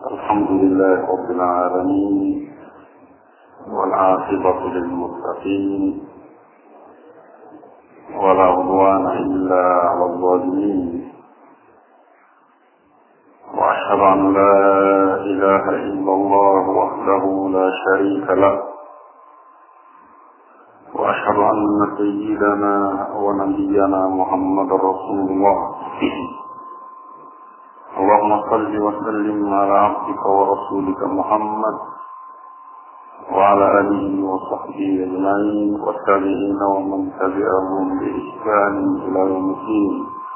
الحمد لله رب العالمين، والعاقبة للمتقين، ولا عدوان إلا على الظالمين. وأشهد أن لا إله إلا الله وحده لا شريك له، وأشهد أن سيدنا ونبينا محمد رسول الله. اللهم صل وسلم على عبدك ورسولك محمد وعلى آله وصحبه أجمعين والتابعين ومن تبعهم بإحسان إلى يوم الدين.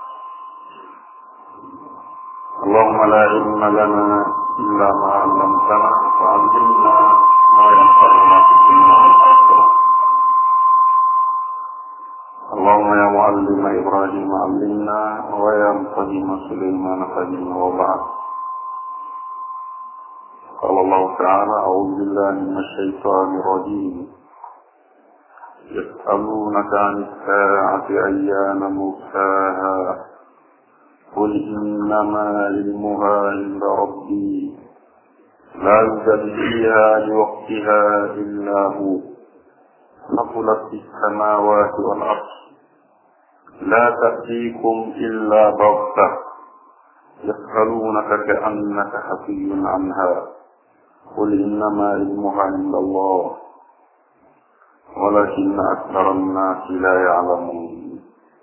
اللهم لا علم لنا إلا ما علمتنا، فعلمنا ما ينفعنا في الدنيا والآخرة. اللهم يا معلم إبراهيم علمنا، ويا مفهم سليمان فهمنا. وبعد، قال الله تعالى: أعوذ بالله من الشيطان الرجيم. يسألونك عن الساعة أيان مرساها، قل إنما علمها عند ربي لا يجليها لوقتها إلا هو، ثقلت في السماوات والأرض لا تأتيكم إلا بغتة، يسألونك كأنك حفي عنها، قل إنما علمها عند الله ولكن أكثر الناس لا يعلمون.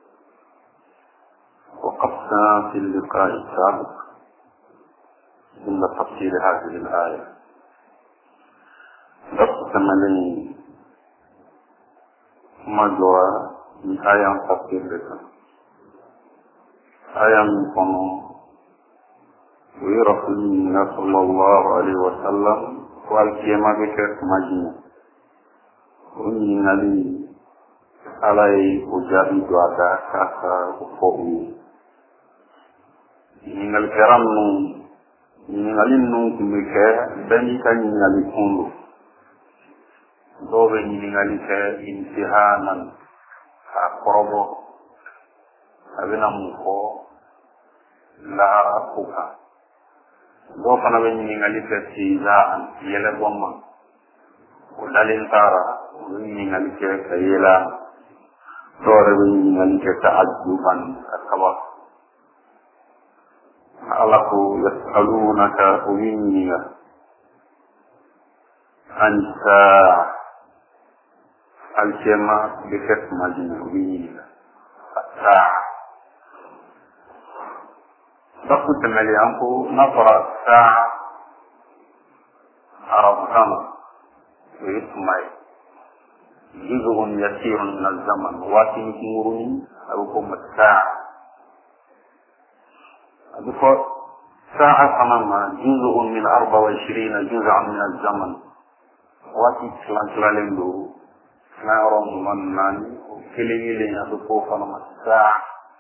وقفنا في اللقاء السابق عند تفسير هذه الآية. درس 80 majora ni ayam tafsir dekan ayam kono wi rasulullah sallallahu alaihi wasallam wal kiyama be ket majina oni ngali alai ujabi doada kasa ufowi ngal karam nu ngali nu kumike bani kan ngali kundu dobe ngali ke imtihanan akorobo abina muko la akuka do fana be ngali ke tizaan yele bomma ko dalin tara ngali ke kayela dore be ngali ke ta'ajjuban akaba alaku yasalunaka uminniya anta الجمع بحكم الجنوبيين الساعة. بقيت مليانكو نظرة الساعة عرفنا ويسمع جزء يسير من الزمن واتي تمرني أبوكم الساعة. أبوكم ساعة أمامها جزء من 24 جزءا من الزمن واتي تلان لندو نارم منان كليلي أبوكم الساعة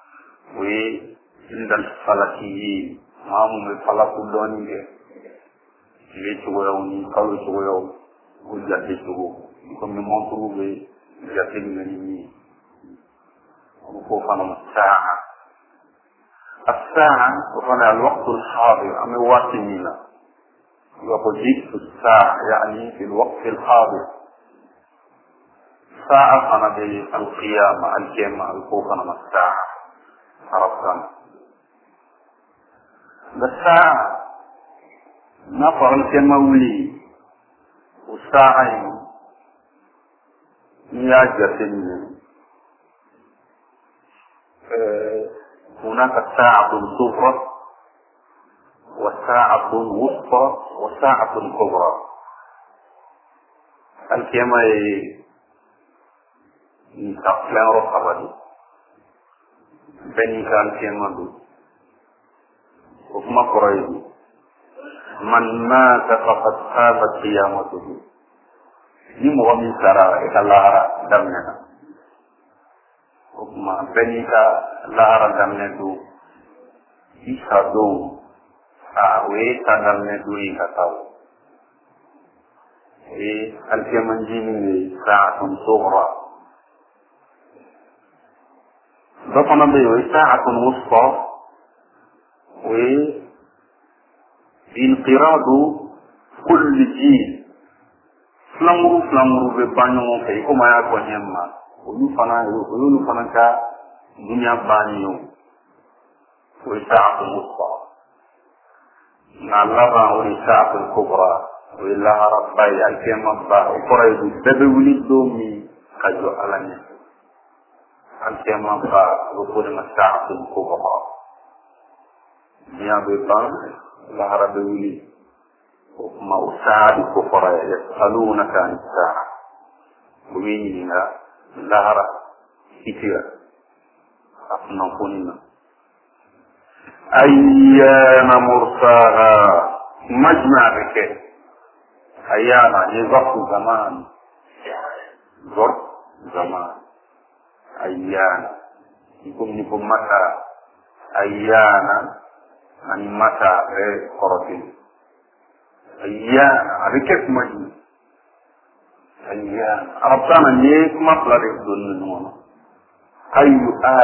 عند الفلكيين مامو الفلك دوني ليتو يومي قالوا تو يوم وجاتي تو كم مونترو بي جاتي مني وفوق الساعة وهنا الوقت الحاضر أم واتمينا وقديت الساعة يعني في الوقت الحاضر. ساعة أنا بالقيامة الجمع الفوقنا الساعة عرفتنا الساعة نفر الكمولي والساعة نياجة هناك ساعة صغرى وساعة وسطى وساعة كبرى. الكما تقلان رفضي بني كان كما دو وكما قريبي من مات فقد قامت قيامته نمو من سرى إكالارا دمنا وكما بني كالارا دمنا دو إيسا دو ويسا دمنا دو إيكاتاو الكما جيني ساعة صغرى. دفنا بيوي ساعة وسطى انقراض كل جيل flamuru be banyo kay ko maya ko nyemma olu fana ka dunya banyo ko sa'atu musta na laba o sa'atu kubra o la rabba ya kema ba o koraydu bebe wuli do mi kajo alanya an kema ba o ko na sa'atu kubra dia be ban la rabba wuli ما أساعد كفر يسألونك عن الساعة وميننا لهرة كتير أفنقنا أيام مرساها مجمع بك أيام ظرف زمان ظرف زمان أيام يكون متى أيام أن متى قرطين أيام أبيكت مجنون أيام ربنا ليك مطلع الدنيا نونا أي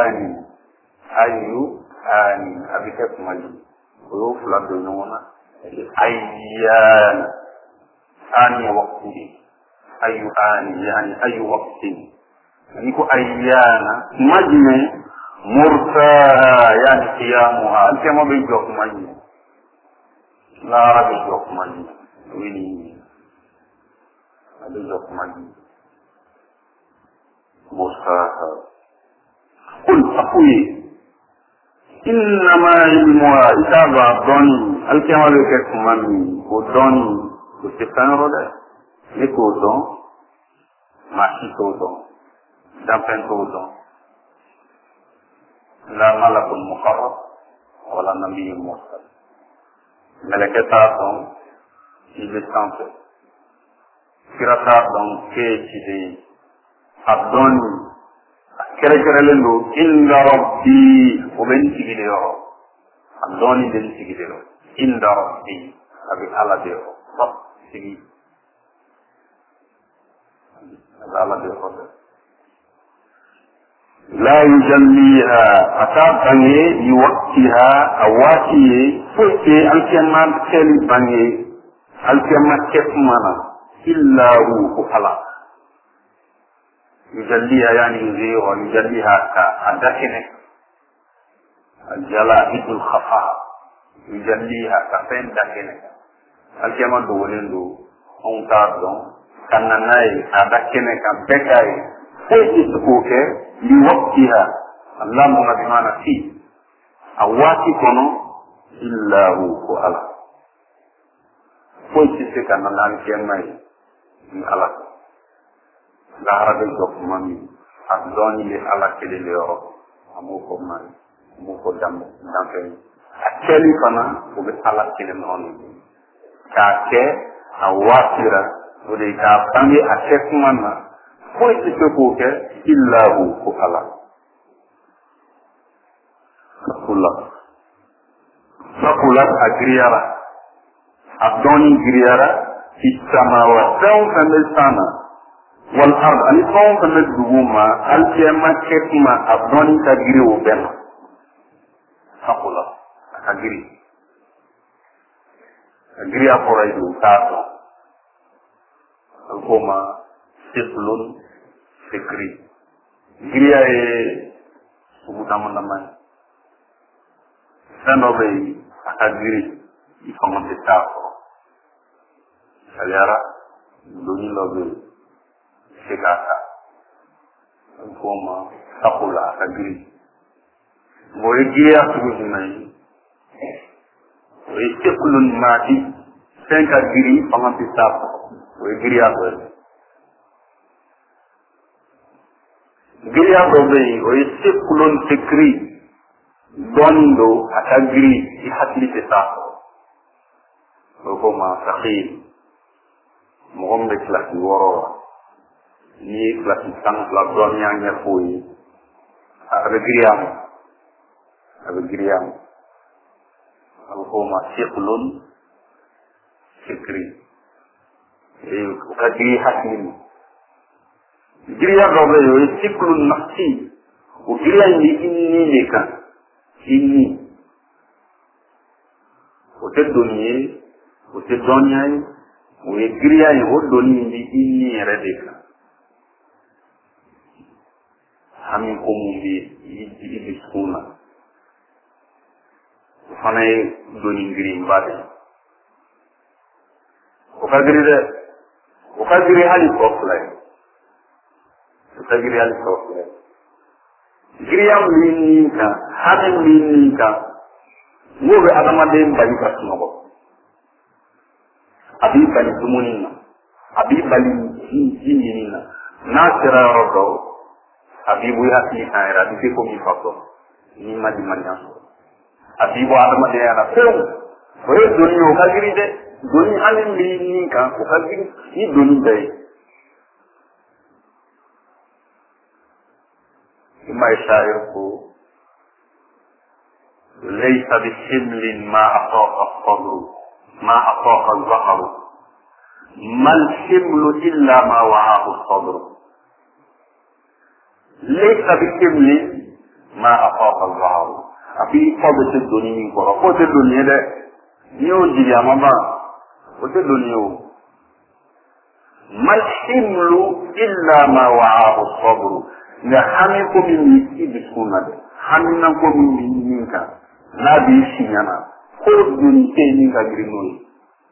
آني أبيكت مجنون ويوفل الدنيا أيام آني وقتي أي آني يعني أي وقت يعني أيام مجنون مرساها يعني قيامها أنت ما بيجوك مجنون لا ربي جوك ماني ويني ربي جوك ماني موساها قل أخوي إنما علمها إتابع دوني الكمال يكيك ماني ودوني وستفان رودا لكو دون ماشي تو دون دامپن تو دون لا ملك مقرب ولا نبي مرسل ملكتا دون إلى سانته كرتا دون كيشي أبدوني كركرلندو إن ربي وبنتي كده أبدوني بنتي كده إن ربي أبي على ده صح سيجي على ده لا يجليها أتابعني لوقتها أواتي فوتي الكلمة كلمة الكلمة كفمنا إلا هو خلا يجليها يعني يزيغ يجليها كأدكنك الجلائد الخفاء يجليها كفين دكنك الكلمة دولين دو أنتار دون كنناي أدكنك بكاي فوتي سكوكي لوقتها اللهم بمعنى في أواتي كنو إلا هو الله فوتي سكنا نانكيماي من الله لا رب الدوكماني أبدوني لله كلي ليرو أموكو ماني أموكو دامكي أكلي فنا وبس الله كلي نوني كاكي أواتيرا ودي كابتاني أكيكمانا فوتي سكوكي إلا هو الله فقلت أجريارا أبدوني جريارا في السماوات سوف نلسانا والأرض أني سوف نلدوما الكيما كيما أبدوني تجري وبنا فقلت أجري أفريدو تاتو الكوما سفلون fikri giriya ye sugu daman fɛn dɔ bɛ yen a ka giri i fanga tɛ taa kɔrɔ sariyara doni dɔ bɛ yen se k'a ta a bɛ fɔ o ma sago la a ka giri o ye giriya sugu jumɛn ye o ye sekulun maadi fɛn ka giri i fanga tɛ taa kɔrɔ o ye giriya dɔ ye giriya dɔ bɛ yen o ye sekulon fikiri dɔɔnin don a ka giri i hakili tɛ taa o ko ma sakiri mɔgɔ min bɛ kilasi 6 la n'i ye kilasi 12 dɔɔninya ɲɛfɔ o ye a bɛ giriya ma a bɛ ko ma sekulon fikiri o ka giri hakili ma giriya dɔ bɛ yen o ye sikulu nafsi o giriya in bɛ i ni de kan i ni o te doni o te donya o e giriya o doni di inni redeka amin ko mumbi ibi skuna fana doni ngiri mbade o kagiri hali koflay o kagiri hali koflay giriya minka hamin minka ngobe adamaden bali kasnogo abi bali dumunina abi bali jinina nasira rodo abi bu hati ayra di ko mi fakko ni madi manyaso abi bu adamaden ana feu oye doni o kagiri de doni hamin minka o kagiri ni doni dai ما يشاعره ليس بحمل ما أطاق الصدر ما أطاق الظهر ما الحمل إلا ما وعاه الصدر ليس بحمل ما أطاق الظهر أبي فضل الدنيا من قرى قوة الدنيا ده يوجد يا ماما قوة الدنيا ما الحمل إلا ما وعاه الصبر nga hami ko min ibi sunna de hami nan ko min ninka na bi shinyana ko dun te ninka grinoy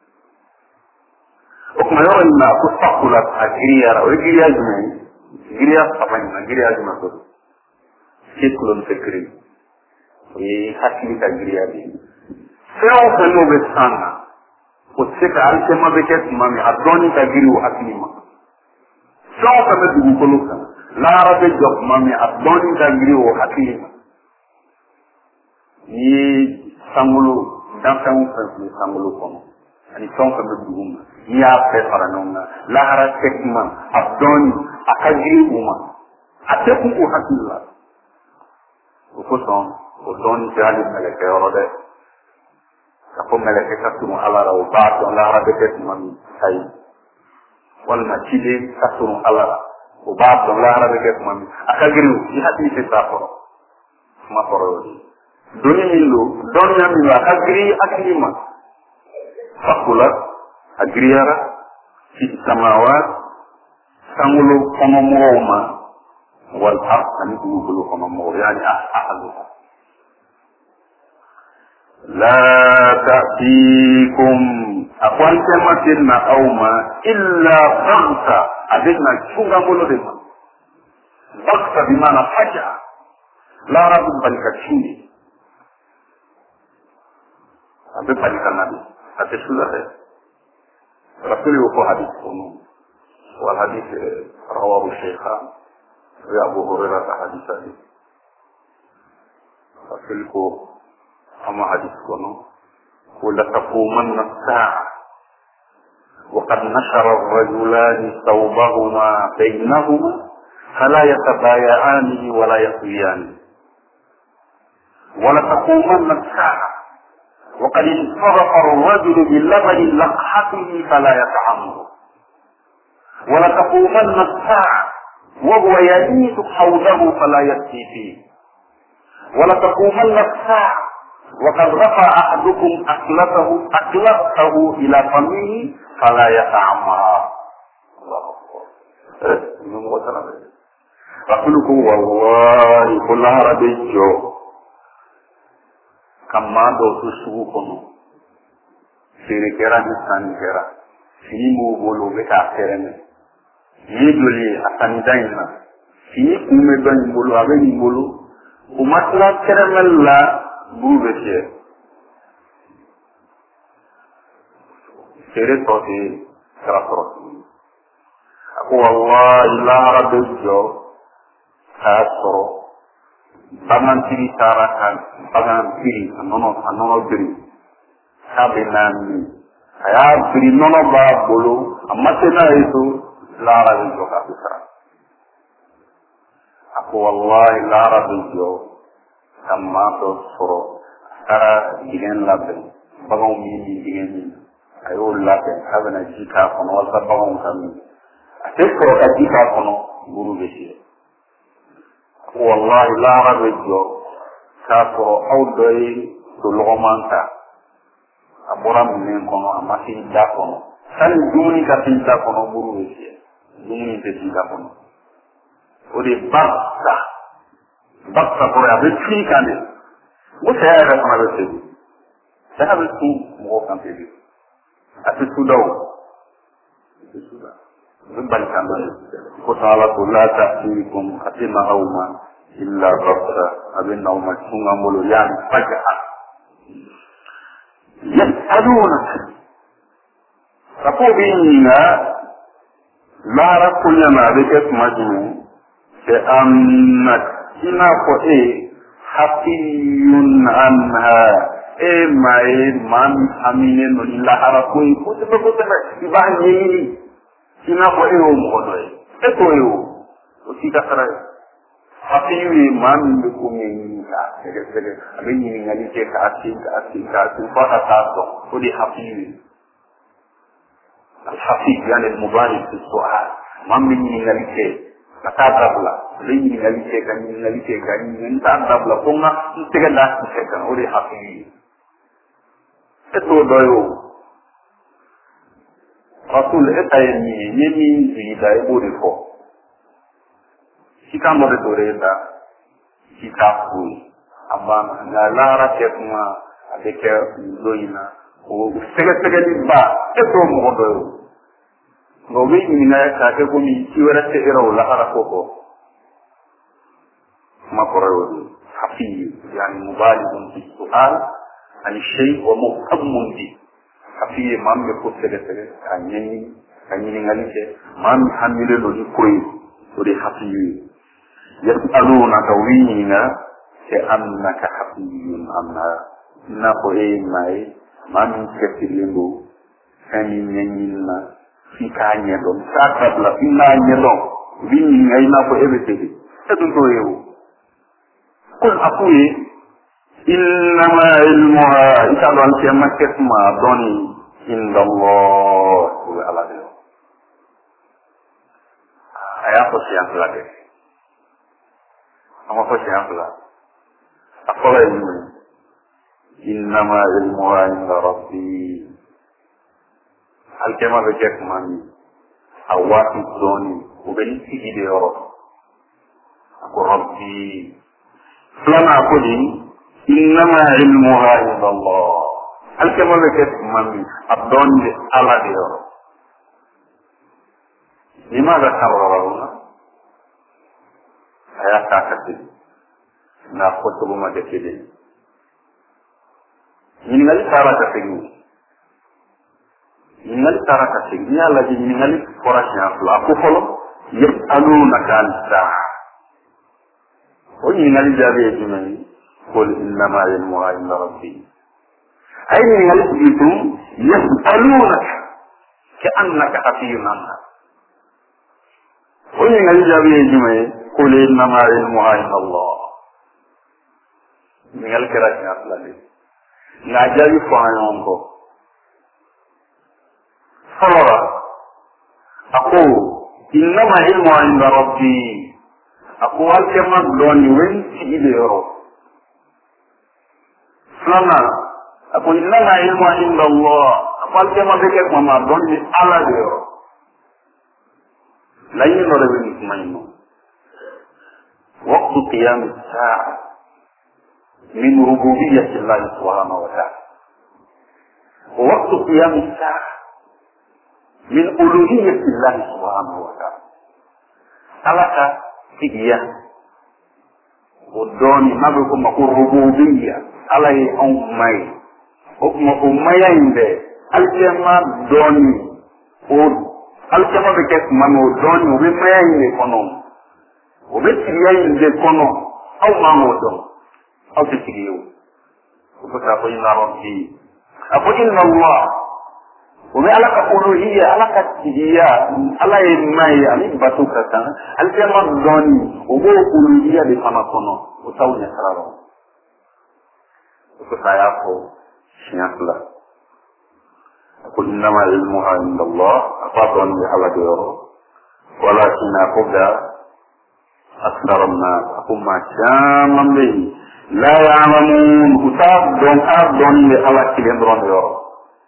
o kuma yo na ko fakula agriya o agriya jume agriya sapanya agriya jume ko siklon sekri e hakili ka agriya de feo ko no be sana o seka alse ma be ket mami adoni ka agri o hakili ma so ka be du ko luka lara be job mami adoni ka agri o hakili ma ni samulu dan kan ko samulu ko ani son ka be du ma ni a fe faranonga lara tekma adoni akagri uma ateku ko hakila ko son o don jali mele ke orode ko mele ke katuma alara o ba to lara be tekma sai wal ma chide katuma alara o ba to lara be tekma akagri ni hati se saforo ma foro doni milo doni amilo akagri akilima fakula agriyara fi samawat samulu kono moma wal ard an yulu kono mo yani ahadu la ta'tikum akwan kamatin na auma illa bagta adina chunga molo de bagta bimana faja la rabu balikachini abe balikanabi atesula رسول يوفو حديث كنو والحديث رواه الشيخان وابو هريرة حديث هذه رسول يوفو أما حديث كنو ولتقومن الساعة وقد نشر الرجلان ثوبهما بينهما فلا يتبايعان ولا يقويان ولتقومن الساعة وقد انصرف الرجل بلبن لقحته فلا يطعمه ولتقومن الساعة وهو يميت حوله فلا يسقي فيه ولتقومن الساعة وقد رفع أحدكم أكلته إلى فمه فلا يطعمها الله أكبر رسولكم والله كلها ربيجو kamma do su sugu kono sere kera ni sani kera fini mo bolo be ka ferene ni doli asani daina fini kume don bolo abe ni bolo o matla keremel la bube che sere to ti trafro ako wallahi la rabbi jo asro bagan tiri tarakan bagan tiri anono tiri sabe nani aya tiri nono ba bolo amatena itu lara itu kabisra aku wallahi lara itu sama to soro ara digen labe bagan mi digen ayo labe habana jika kono wala bagan kami ate ko ka jika kono buru besi والله لا رجو كافر أو داي تلغمانتا bɔra minɛn kɔnɔ a ma se da kɔnɔ sani dumuni ka se da kɔnɔ buru bɛ fiyɛ dumuni tɛ se da kɔnɔ o de baksa kɔrɔ a bɛ tun kan de o saya yɛrɛ fana bɛ segin saya bɛ tun mɔgɔ kan tɛ a tɛ su da o tɛ su da o bɛ bali kan dɔ ye ko ta'ala ko la ta'tikum a tɛ na aw ma illa baksa a bɛ na aw ma tunga bolo yani faj'a يسألونك فقو بيننا لا ركل ما بك مجمع كأنك إنا فئي حفي عنها ما من أمين إلا حركوي كتب يبان يني إنا فئي ومغضوي إتوي وسيكا سرعي hafiwi man bi ko min ka sege abin yin ngali ke ka asin fa ta so ko di hafiwi al hafid yani al mubarak fi su'al man min yin ngali ke ka ta tabla rin yin ngali ke ka yin ta tabla ko nga sege da ke kan o di hafiwi eto doyo rasul etayni yemi zida e bodi ko sika mo de dorenda sika fui amma na lara ke kuma abeke loina o sege ni ba e to mo do no wi ni na ka ke ko mi ci wara te ero la ara koko ma koro hafi yani mubalighun fi su'al an shay wa muhammun bi hafi man be ko sege anyi ngali ke man hamile lo di koy o de hafi يسألونك وينينا كأنك حفي عنها نقوي ماي من كتلندو كنينينا في كانيدون ساتبلا في نانيدون وينينا نقوي بتدي تدويو قل أقوي إنما علمها إذا أنت ما تسمع دوني عند الله وعلى الله ayat yang lagi ama ko ci amla akola ilmu innama ilmuha inda rabbi alkema be jek mani awati doni o be ci ide yoro ako rabbi lana ko di innama ilmuha inda allah alkema be jek mani abdoni ala de yoro limadha karraruna ayat takati na khotobu ma dekede ningali taraka tegi ningali taraka tegi yalla ji ningali forasha fla ko folo yasaluna kan sa o ningali jabe jumani qul innama ilmuha inda rabbi ay ningali jitu yasaluna ka annaka hafiyun anha o ningali jabe jumani قل إنما علمها عند الله من الكراج نقلني نجاي فايونكو فورا أقول إنما علمها عند ربي أقول كما دوني وين تيجيرو فلما أقول إنما علمها عند الله أقول كما بكت ماما دوني على ديرو لا ينوري بني وقت قيام الساعة من ربوبية الله سبحانه وتعالى ووقت قيام الساعة من ألوهية الله سبحانه وتعالى ألك تجيه ودوني ما بكم أقول ربوبية علي أمي أمي عند الكلمة دوني الكلمة بكت منو دوني وبما عند كنوم وبتريا ينزل كنو أو ما موتهم أو تتريو وبتقول إن ربي أقول إن الله وبألك ألوهية ألك تجيا ألا يماي ألك باتوكا كان الكلمة دوني وبو ألوهية بفما كنو وتاو نسرارو وبتاياكو شيئا أقول إنما علمها عند الله أفضل على ديره ولكن أقول أكثر الناس أقوم شاما به لا يعلمون كتاب دون أرض على كلمة يرى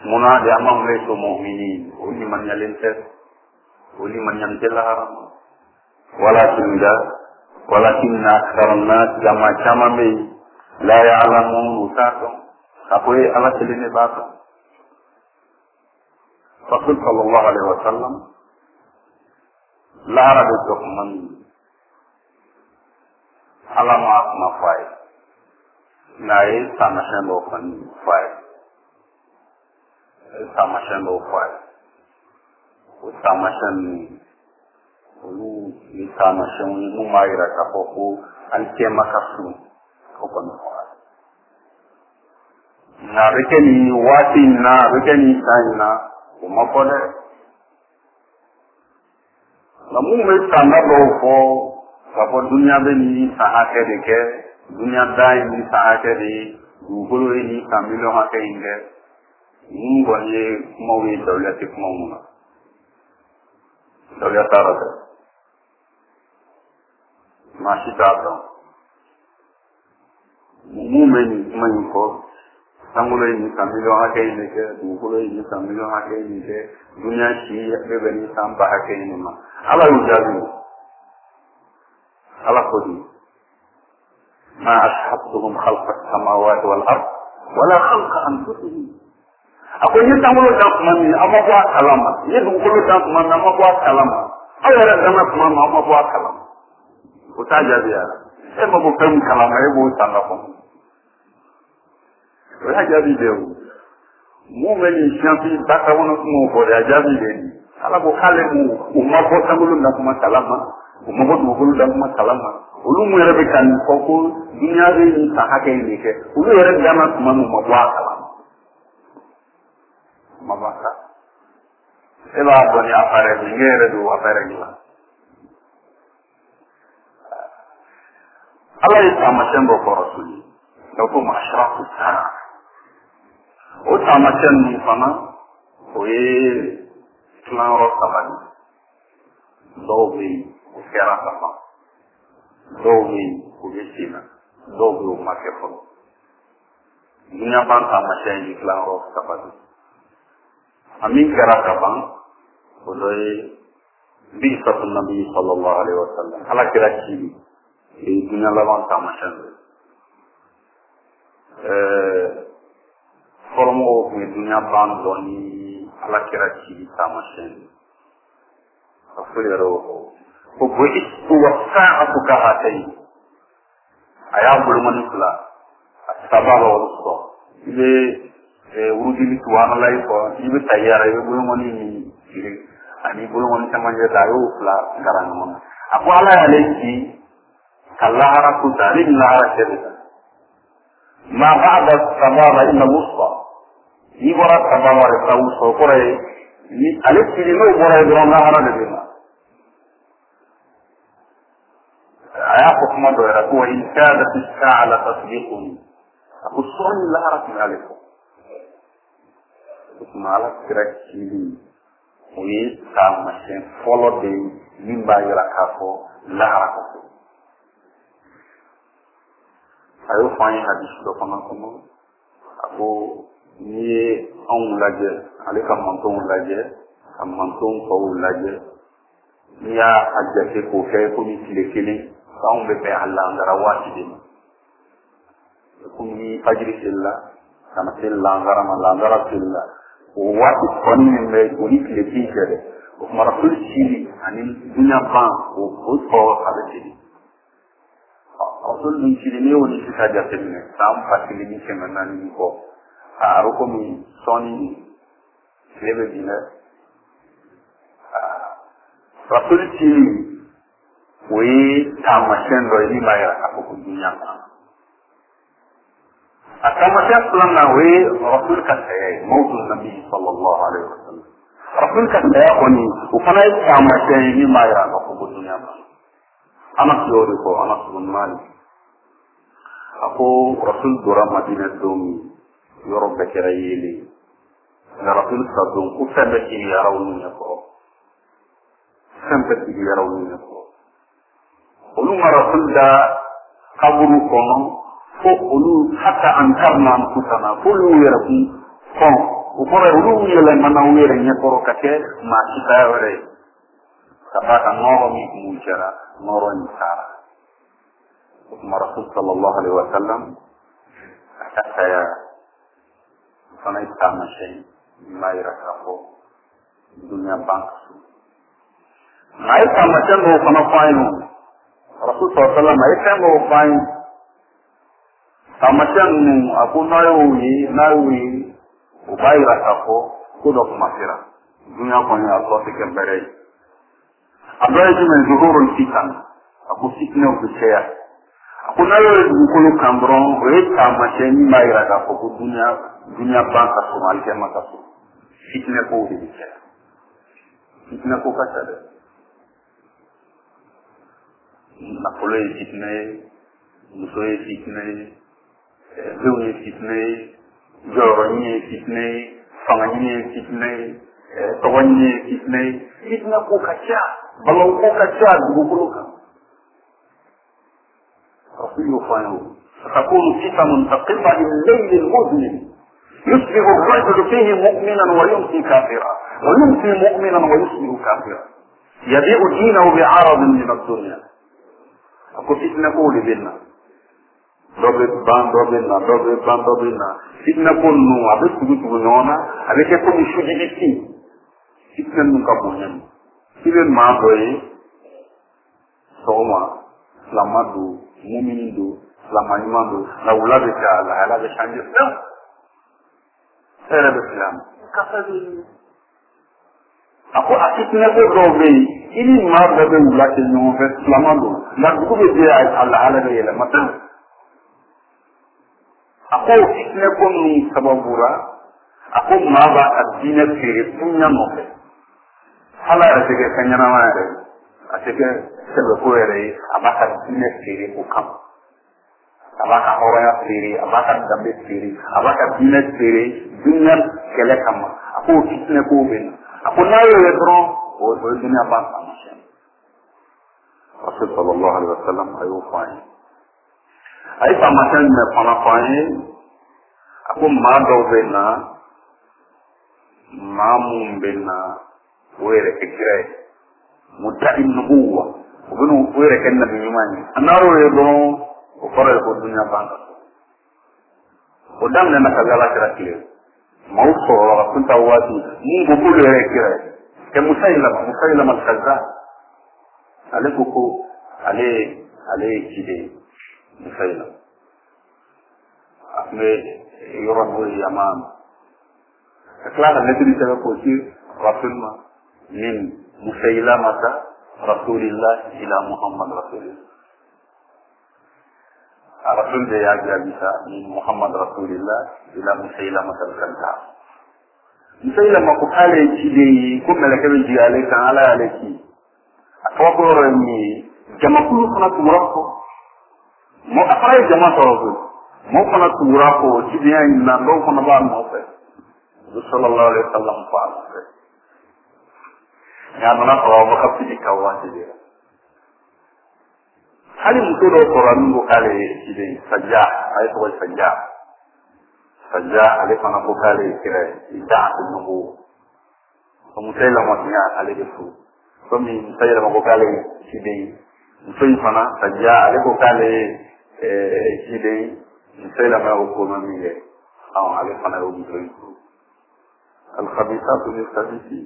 muna de amam laysu mu'minin uli man yalentes uli man yantela walakin akthar an-nas jama chama me la ya'lamun utato apoy ala selene baka rasul sallallahu alaihi wasallam la arabe dokman alama ma fay nae samashan do fan fay samashan do fay samashan olu ni samashan mu maira ka foko alkema kasu ko kono na rekeni wati na rekeni sayna o makode na mu me tanda do ko ko dunya be ni sahake de ke dunya dai ni sahake de gugolo ni kamilo hake inde ni goye mawi dawlati kumuna dawlata arab mashi tabdo mu me ni man ko samulo ni kamilo hake inde ke gugolo ni kamilo hake inde dunya shi be ni samba hake ni ma ala ujabi ala kodi ma ashhabtuhum khalqa as-samawati wal ard wala khalqa anfusihim akoy ni tamulo tan man ni amako kalama yedu ko tan man amako kalama awara dama man amako kalama utaja biya e mako kam kalama e bo tanga ko wala jabi de mu meni champi baka wono mo ko ya jabi de ala ko kale mu umako tamulo na kuma kalama umako dugulu da kuma kalama ulu mu yere be kan ko dunya be ni sahake ni ke ulu yere dama kuma mu mabwa kalama mabaka ela doni apare ni ngere do apare ni Allah isama sembo ko rasuli do ko mashrafu sana o tama sembo fana o e plan ro sabani do bi o kera sama do bi o gesina do bi o makefo dunya ban tama sembo plan ro sabani amin kera kaban o do e bi satun nabi sallallahu alaihi wasallam ala kira ci e dunya laban tama sembo formo ko dunya ban doni ala kira ci tama sembo afulero ko boyi ko wasa'atu ka hatay ayabul manukla sababa wasso ibe urudi tuwana lay ko ibe tayara ibe bulu moni ni dire ani bulu moni tamanje dayo fla garan mon ako ala alayki kallara ku dalil la raketa ma ba'da sababa inna wusta ibara sababa rawu so kore ni alayki ni no bora do na hara de ma ayako kuma do era ko in kada tisala tasbiqun aku soni la hara alaykum mala krakili oui sa machin follow de limba yara kafo la haraka ayo fani hadis do kono kono ako ni on laje ale kam manton laje am manton ko laje niya ajje ko fe ko ni tilekele on be be Allah ngara wati de ko ni fajri silla sama silla ngara silla wati koni me koni le tijere o marasul chili ani dunya ban o habeti rasul ni chili ne woni sita jatene sam fatili ni kemana ni ko aro ko mi soni lebe dina rasul chili we tamashen ro ni maya ko dunya ban أكمل لنا ورسول كتاي موت النبي صلى الله عليه وسلم رسول كتاي أني وفنا يتعامل شيء ما يرى نقوم الدنيا أنا سيوريكو أنا سبحان أكو رسول دورا مدينة دومي يورب كرايلي رسول صدوم وسبت يراوني يقول سبت يراوني يقول ولما رسول دا قبرو كونو ko ulu hatta ankarna anfusana kullu yarqi kon ukore ulu yele mana were nye koro kake ma kita were sabata noro mi mujara noro ni sara kuma Rasul sallallahu alaihi wasallam kata ya sana istama shay mai rakafo dunia bangsu mai sama chamo kana fainu Rasul sallallahu alaihi wasallam mai chamo fainu sama chamo aku nawi ubai rakafo kudo kumafira dunia kwani Allah tikembere abai tumen zuhurul fitan aku fitne ubushaya aku nayo dukulu kambron we sama cheni mai rakafo dunia bangka somali kema kaso fitne ko ubushaya fitne ko kasade napole fitne musoe fitne zewne fitne joroni fitne fangani fitne tawani fitne fitne ko kacha balon ko kacha duguluka rasul fayu ستكون فتن تقبل الليل المظلم يصبح الرجل فيه مؤمنا ويمسي كافرا ويمسي مؤمنا ويصبح كافرا يبيع دينه بعرض من الدنيا أكو فتنة قولي بنا dobe ban fitna konnu abe tugu nona abe ke ko musudi biti fitna nun ka bonem sibe ma boye soma lamadu mu'minindo lamanimando la ulade ta la ala de chanje era de islam kasabi ako fitna ko dobe ini ma dobe ulate no fe lamando la ko be dia ala de yela mata ako fitne ko ni sababura ako maba adina fere punya nobe hala ateke kanyana mare ateke sebe ko ere abaka adina fere ko kam abaka horaya fere abaka dambe fere abaka adina fere dunya kele kam ako fitne ko ben ako nayo yedro o dunya ba samashe Rasul sallallahu alaihi wasallam ayu fa'in ay pamasan na panapain ako madaw bena mamun bena were ekre mutaim nubuwa ubunu were kenna binyumani anaro yebo ukore ko dunya banga odam na kagala kirakile mauso wa kunta watu mungu kule ekre ke musailama al-kaza alikuko ale kide مسيلم أحمد يربو اليمام أكلاك النبي تبقى رسول من مسيلمة رسول الله إلى محمد رسول الله رسول الله يجب من محمد رسول الله إلى مسيلمة الكذاب مسيلمة كحالة جدي كم لك بجي عليك على عليك أتوقع أني جمع كل سنة مرفق mo afray jama tawbu mo fana tura ko tibiya na do fana ba mo fe sallallahu alaihi wasallam fa ya mana ko ba kapti kawati de hali muto do qur'an ko kale ide sajja ay ko sajja ale fana ko kale kire ida nubu ko mutela mo ya ale de fu ko mi mutela mo ko kale ide mutoy fana sajja ale ko kale idei misela ma hukuma miye au ale fana ubizo al-khabithatu lil-khabithin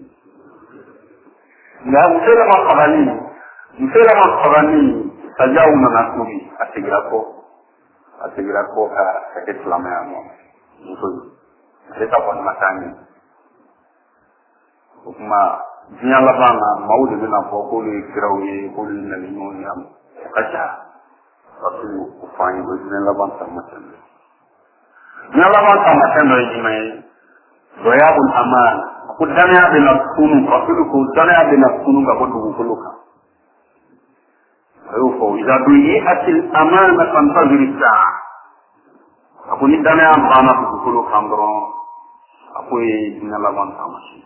na misela ma qabani tajawuna nasubi atigira ko ka islamu ya mo muso leta kwa matani kuma jinya labana maude bina ko ko le kirawi ko le nalimo ya kacha Rasul ufanye bwezine labanta matendo. Nya labanta matendo yime doyabul aman. Kudana ya bila kunu Rasul ko dana ya bila kunu ga bodu kuluka. Ayufo idha duyi'atil amana fantazir as-sa'a. Aku ni dana ya bana kuluka ndoro. Aku nya labanta mashi.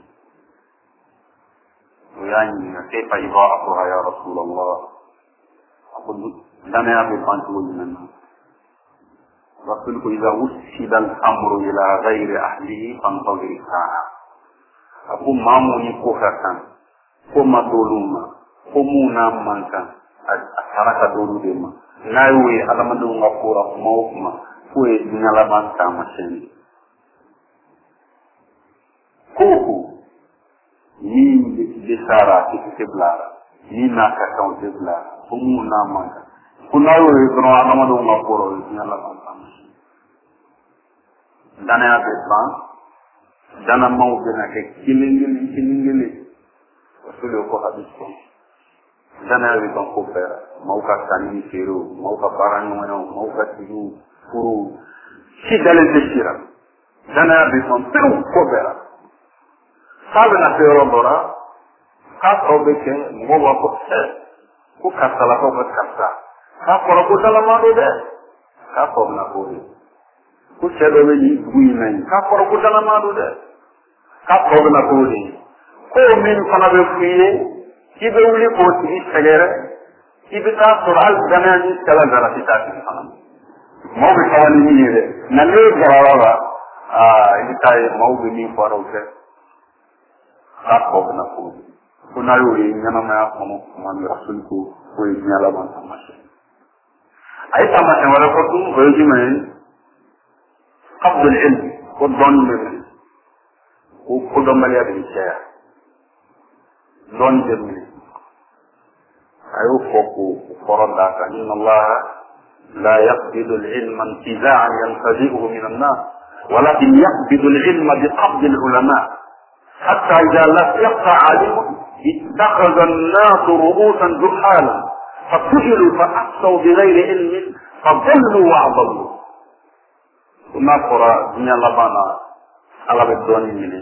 Uyani kaifa idha'atu ya Rasulullah. Aku dana ya be pantu wonana rasul ko iza wusida al-amru ila ghayri ahlihi fantazir sa'a aku mamu ni ko katan ko madoluma ko muna mankan asaraka dolu de ma nawe alamadu ngakura mawma ko e nyala banka maseni ko ni de sara ki blara ni na ka taw de blara ko muna mankan ko nawe gro alamadu ngakura nyala banka maseni dana ya besan dana mawbina ke kilingili rasul ko hadis ko dana wi kon ko fera mawka tani firu mawka barani wono mawka tiru furu si dalen deshira dana bi kon firu ko fera sabe na fero dora ka ko beke mo wa ko ko kasala ko kasa ka ko dala ma do de ka ko na ko ko sedo ni buyi nan ka ko dala ma do de ka ko na ko ni ko min fana be fuye kibe wuli ko ti segere kibe ta sural dana ni kala dara ti ta ti fana mo be kawani ni de na le garawa ini tay mo be ni faro ke ka ko na ko kuna yo ni nyama ma ko mo man rasul ko ko ni ala ban sama ay sama e wala ko dum ko ji men qabd al ilm ko don men ko do mali abi cheya don dem ayo foko farada kan inna allah la yaqbidu al ilma intiza'an yantazi'uhu min an-nas walakin yaqbidu al ilma bi qabd al ulama hatta idha lam yaqta 'alim ittakhadha an-nas ru'usan juhala فسئلوا فأفتوا بغير علم فضلوا وأضلوا كما قرأ دنيا لبانا على بدوني منه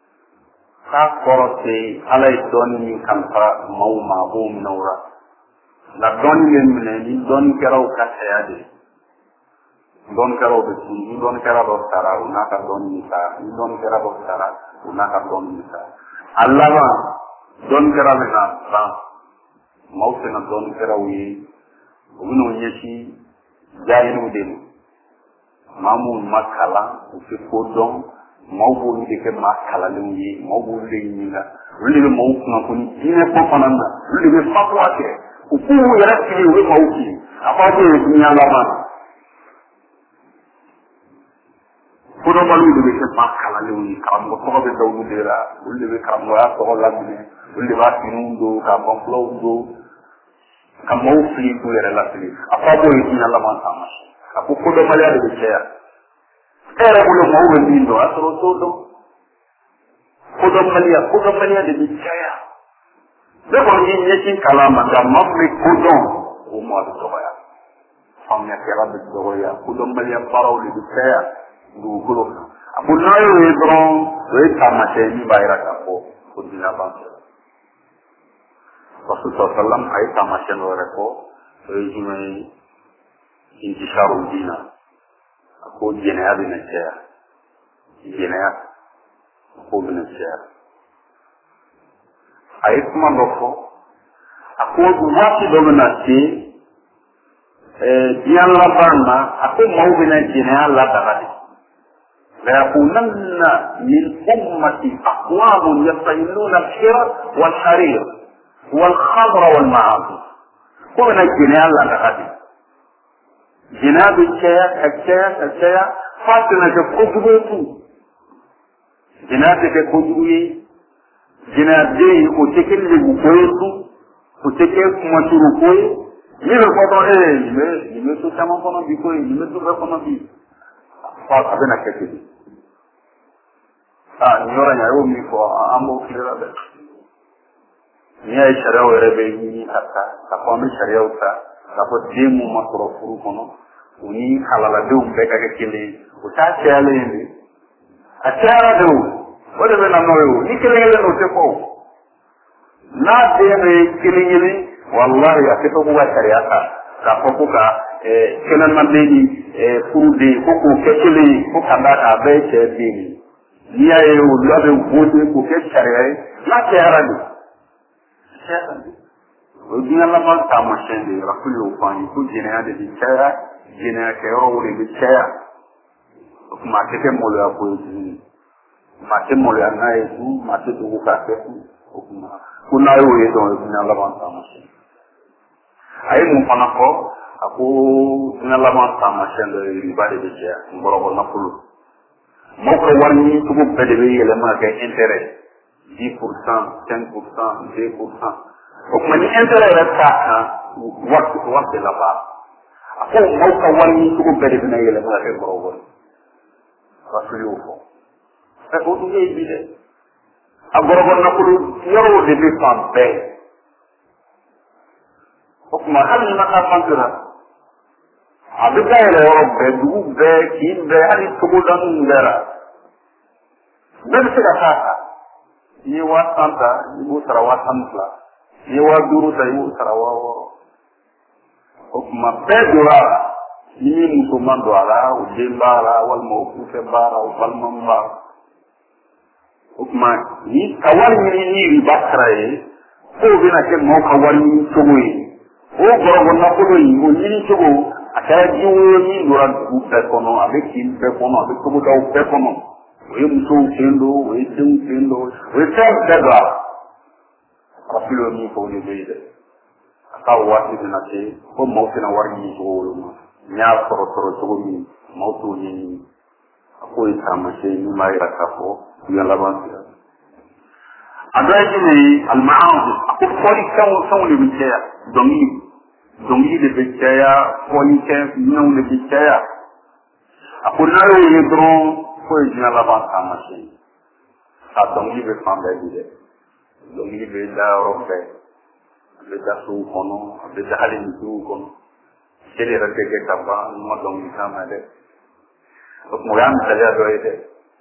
كاكورتي على الدوني من كنفا موما بوم نورا لا دوني من دون كراو كاتيادي دون كراو بسي دون كراو بسارا وناكا دوني نسا دون كراو بسارا وناكا دوني نسا الله دون كراو نسا mawse na don karawi uno nyeshi jainu dem mamu makala ufi kodon mawbo ni ke makala lungi mawbo le nyinga ruli be mawu na ko ni dine ko fanana ruli be fatwate uku yara kili we mawki apaje ni ala ma kodo malu be ke makala lungi kam ko be dawdu dera ruli be kam wa ko lamine ruli ba tinundo ka bonflondo kama ufli kulere la fili afabo yina la mantama akuko do mali ade cheya era bulo mawe ndindo asoro todo kodo mali ade cheya de ko ni nyekin kalama da mamri kodo o mo do ya famnya kera de do ya kodo mali baraw li cheya ndu kulo abunayo edron we tamate ni bayra kapo kudina ba Rasul sallam ay tamasyan wala ko rejume intisharul dina ako jenaya binasya jenaya ko binasya ay kuma loko ako wati dominati diyan la barna ako mau bina jenaya la dabadi la yakunanna min ummati aqwamun yastahilluna al-hira wal-harir والخضر والمعاصي قلنا الجنان لا نغدي جناب الشيا فاتنا كفوكبوتو جناب كفوكبوي جناب دي وتكل لبوكويتو وتكل كمشروكوي من الفضاء لمتو كما فنا بيكوي لمتو فنا بي فاتنا كتب نيورا يومي فو أمو كيرا بس ni ay shari'a rebe ni hatta ta ko mi shari'a ta ta ko demu makro furu kono uni halala do be ka ke kile o ta chale ni a chara do wala be na noyo ni kile ngale no te ko na de be kile ngale wallahi a ke to ko shari'a ta ka ko ka kenan man de ni furu de ko ko ke kile ko kanda ta be che de ni ay o lo be ko de ko ke shari'a na chara ni o dina la ban ta machine de rakuli o pan ko jenea de chaya jina ke ro le bichaya kuma kete mo le ko ma ke mo le na ezu ma te tu ka ke kuma kuna yo ye do na la ban ta ma ay mo fana ko ako na la ban ta ma shendo riba de bichaya ngoro ko na kulu mo ko wani tu ko pede be yele ma ke intérêt 10%, 5%, 2%. Donc, man intérêt resta waktu laba. Aku mau kawan ni cukup beri bina yele mula ke berawal. Rasul yufo. Saya kau tu ye bile. Agor-agor nak kudu yaro lebih sampai. Ok, mahal ni nak apa kira? Abi kaya le orang bedu be, kin be, hari kemudian bera. Beri sekata. Ni wasanta, ibu sarawasantla. Ni waduru sa ibu sarawawo. Okuma pedura, ni musuman doara, ujembara, wal maukufe bara, walmamba. Okuma ni kawan ni ribakrai, ko bina ke mau kawan ni chogoi. O gorogo na kodoi, o ni chogo, akara jiwo ni dura dupe kono, abe kim pe kono, abe chogo da upe kono. We muso sendo, we sendo, we sendo. Rasul ni ko ni beide. Aka wati na te, ko mo tena warni ko wolo. Nya toro to mi, mo to ni ko itama se ni mai rakafo, ya laban. Adaji ni al-ma'ad, ko fori kan ni bitaya, dongi de bitaya, fori kan non de bitaya. Akuna yo yedron ko jina la ban tamasi sa dongi be famba bide dongi be da rofe be da su kono be da halin su kono sele rate ke kaba mo dongi kama de ko mo yam tale do ide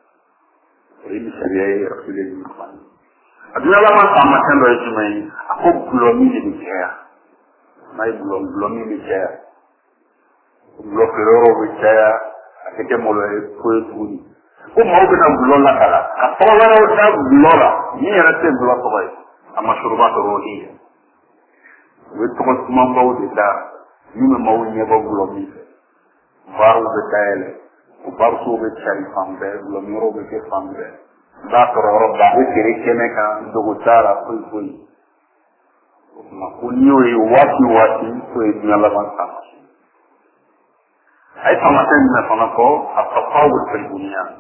ri sele rasulullah muhammad aduna la ban tamasi do ide mai ako blomi de bikaya mai blomi bikaya blokero bikaya akeke mo le ko tuni ko mo be na bulola kala ka tola ro da bulola ni era te bulola ko bay ama shurbat rohi we to ko ma baw de da ni me maw ni ba bulomi baru be tayele ko baru so be chari fambe bulomi ro be ke fambe da to ro da be kire kene ka do go tara ko ma ko ni o wati ko e ni ala ban ta ay tamaten na fanako at-tafawul fil bunyan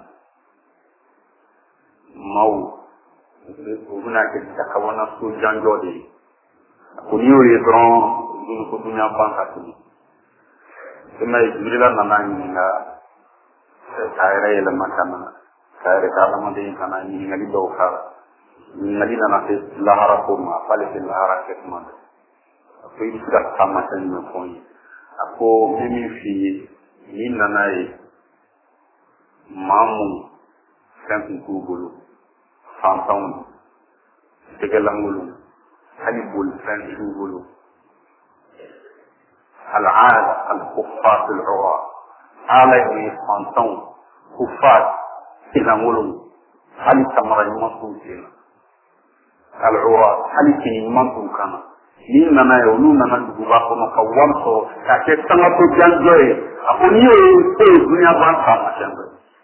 mau هناك تكون سوجان جودي كونيو يدرون دون كدنيا بانكاتي كما يجري لنا نانينا سايره لما كان سايره كلام دي كان ني دوخا ني نانا في لاهرا كوما فالي في لاهرا كما في دكا كما تني كوني اكو ميمي في ni nanaye mamu kan kugulu fantaun tegelangulu halibul kan kugulu al-aad al-kuffat al-ura alayhi fantaun kuffat tegelangulu hal tamara masukin al-ura hal kinimantun kana ni nanaye olu nanan duba kono kawam so ka ke tanga to janjoye akuniyo e dunya ban ta mashamba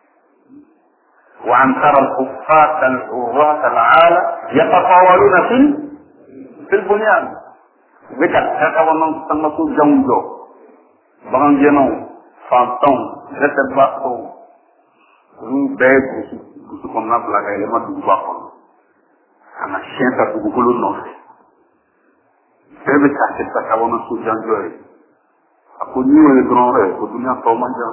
wa antara al-kuffat al-urrat al-ala yatatawaluna fil bunyan bika takawana tanga to janjo bangan jeno fanton rete bakko ru beku su konna blaga ele ma duba kono ana shenta dugulu no Sebe kase takawana su janjoye ako niwe grand re ko dunia to manja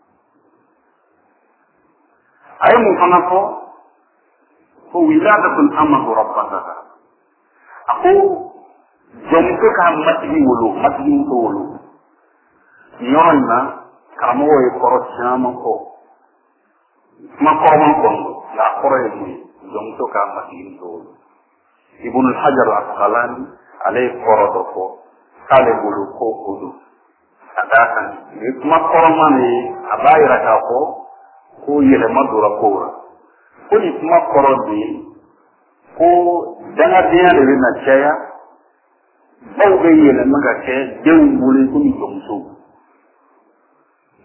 ay mo fana ko wiladatul amahu rabbaka ako jomko ka matigi to wolo nyonna kamo e koro chama ko ma ko man ko la koro e jomko ka matigi to wolo ibn al-hajar al-asqalani alay koro ko kale bulu ko kodo adakan ni kuma koromani abayira ka ko yele madura kora ko ni kuma korodi ko dana dia le na chaya bawbe yele maga ke dew bulu ko ni tomso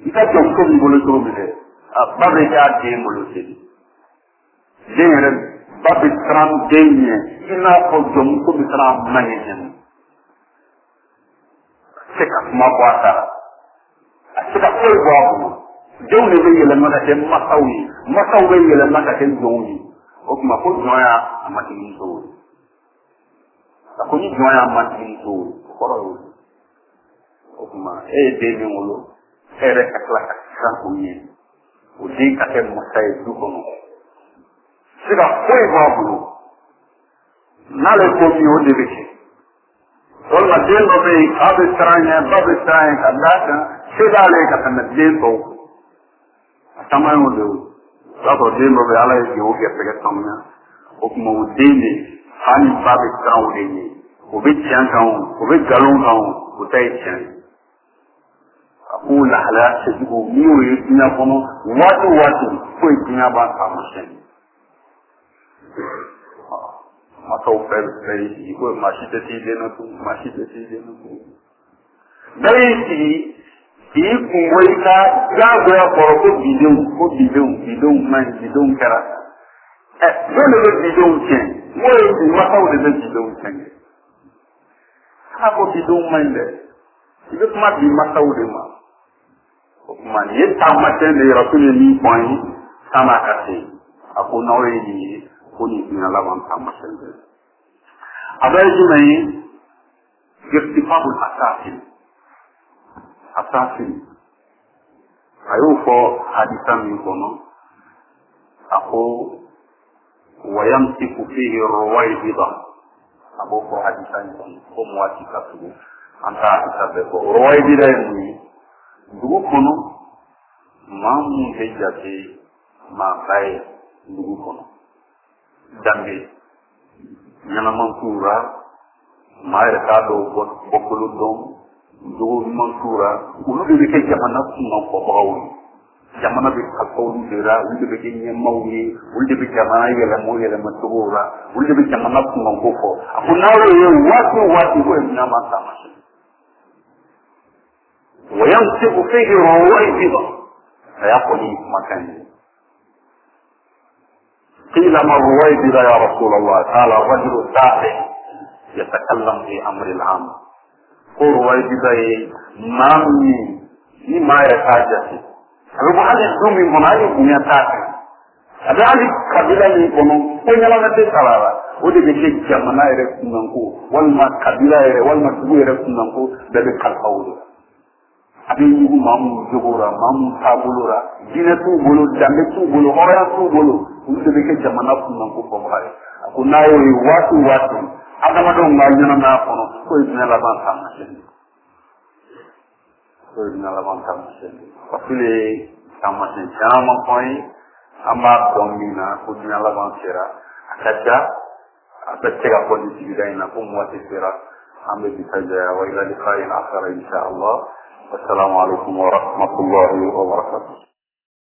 ika jɔn ko b'i bolo cogo min dɛ ba bɛ k'a den bolo seli den yɛrɛ ba bɛ siran den ɲɛ i n'a fɔ jɔnmuso bɛ siran a man ɲɛ ɲɛ se ka kuma bɔ a da la a se ka foyi bɔ a bolo denw de bɛ yɛlɛma ka kɛ masaw ye masaw bɛ yɛlɛma ka kɛ jɔnw ye o tuma ko jɔnya a ma tigi muso ye a ko ni jɔnya a ma tigi muso ye o kɔrɔ y'o ye o tuma e ye den min wolo e yɛrɛ ka tila ka siran o ɲɛ o den ka kɛ masa ye du kɔnɔ se ka foyi bɔ a bolo n'ale ko min o de bɛ kɛ walima den dɔ bɛ yen a bɛ siran ɲɛ ba bɛ siran ɲɛ ka d'a kan se b'ale ka tɛmɛ den tɔw a caman y'o de ye o b'a sɔrɔ den dɔ bɛ ala ye jɛ o gɛrɛsɛgɛ sanuya o tuma o den de fa ni ba bɛ siran o de ɲɛ o bɛ tiɲɛ kan o bɛ nkalon kan o ta ye tiɲɛ ye a k'o lahalaya cɛjugu n'i y'o ye diɲɛ kɔnɔ waati o waati k'o ye diɲɛ b'a taamasiyɛn masaw fɛ bɛɛ y'i sigi ko maa si tɛ t'i den na tun maa si tɛ t'i den na tun bɛɛ y'i sigi k'i kungo i ka diyagoya kɔrɔ ko bidenw man ɲi bidenw kɛra jɔn de bɛ bidenw tiɲɛ n'o ye bi masaw de bɛ bidenw tiɲɛ a ko bidenw man ɲi dɛ i bɛ kuma bi masaw de ma o tuma nin ye taamasiyɛn de yɔrɔ kun ye min fɔ an ye san'a ka se a ko n'aw ye nin ye ko nin diɲɛ laban taamasiyɛn de a bɛ ye jumɛn ye irtifa'ul asafin a y'o fɔ hadisa min kɔnɔ a ko wayamsiku fihi ruwaybida a b'o fɔ hadisa in kɔnɔ ko waati ka tugu an ta hadisa bɛɛ fɔ ruwaybida ye mun ye dugu kɔnɔ maa mun tɛ jate maa ba ye dugu kɔnɔ danbe ɲɛnaman t'u la maa yɛrɛ t'a dɔn bɔkolo dɔn jogo ɲuman t'u la olu de bɛ kɛ jamana kunnafɔbagaw ye jamana bɛ kalifa olu de la olu de bɛ kɛ ɲɛmaaw ye olu de bɛ jamana yɛlɛmacogo la olu de bɛ jamana kunnafɔ fɔ a ko n'aw ye waati o waati ko ye ɲama taamasiyɛn ويمسك فيه رويبضة فيقول مكان قيل ما الرويبضة يا رسول الله قال الرجل التافه يتكلم في أمر العام رويبضة مامي لما يتاجسي أبو علي الزومي منعي بني تافه أبو علي قبيلة يكونوا كونيلا نتسالارا ودي بكي جمانا يرسنانكو والما قبيلة والما تبو يرسنانكو ببي قلقاولو abi yugu mamu jogora mamu tabulora dina tu bolo dambe tu bolo hora tu bolo ulu de ke jamana kunna ko ko bare ko nayo yi watu adama do nganyana na kono ko ina la ban sama sen pasule sama sen jama koy ama domina ko dina la ban sera akaja abete ga ko di bidaina ko mo sera ambe bitaja wa ila liqa'in akhar insha Allah. السلام عليكم ورحمة الله وبركاته.